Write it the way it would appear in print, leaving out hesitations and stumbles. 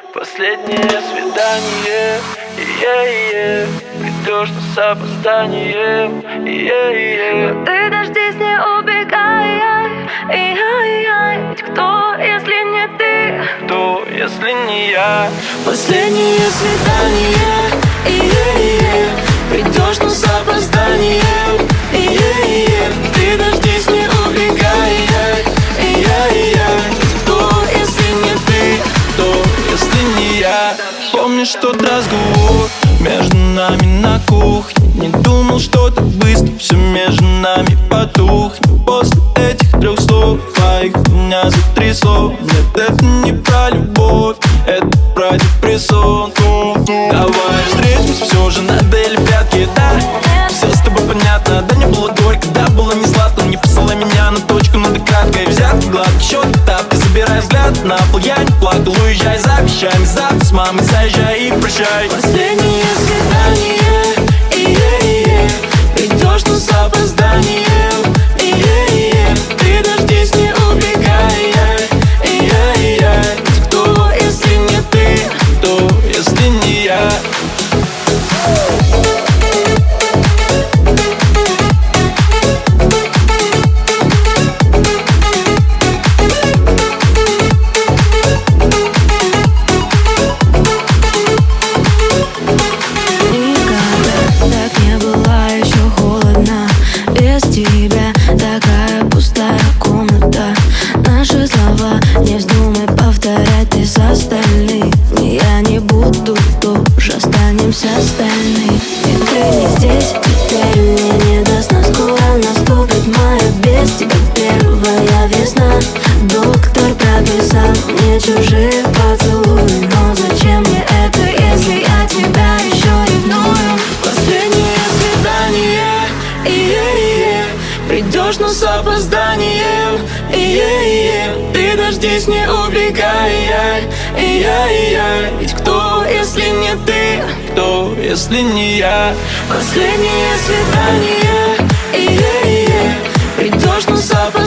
Последнее свидание, придешь, но с опозданием, Но ты дождись, не убегай, ведь кто, если не ты? кто, если не я? Последнее свидание, придешь, но с опозданием, ты дождись, не убегай, ведь кто, если не ты? Кто, если не я? Помнишь тот разговор между нами на кухне? Не думал, что так быстро все между нами потухнет. После этих 3 слов твоих меня затрясло. Нет, это не про любовь, это про депрессон. Давай встретимся все же на Деле Пятки, да? Все с тобой понятно, да не было горько, да было не сладко. Не посылай меня на точку, надо краткой взятка, гладкий счет, тапки, забирай взгляд на пол. Я не плакал, уезжай за вещами, завтра с мамой заезжай и прощай. Последнее свидание, придешь, но с опозданием, ты дождись, не убегай, ведь кто, если не ты? Кто, если не я? Тебя такая пустая комната. Наши слова не вздумай повторять ты с остальными. Я не буду тоже, останемся остальные. И ты не здесь, теперь мне не даст. Но скоро наступит мая без тебя первая весна. Доктор прописал мне чужие поцелуи. Но зачем мне это, если я тебя еще ревную? Последнее свидание, придешь, но с опозданием, ты дождись, не убегай, ведь кто, если не ты? Кто, если не я? Последнее свидание, придешь, но с опозданием.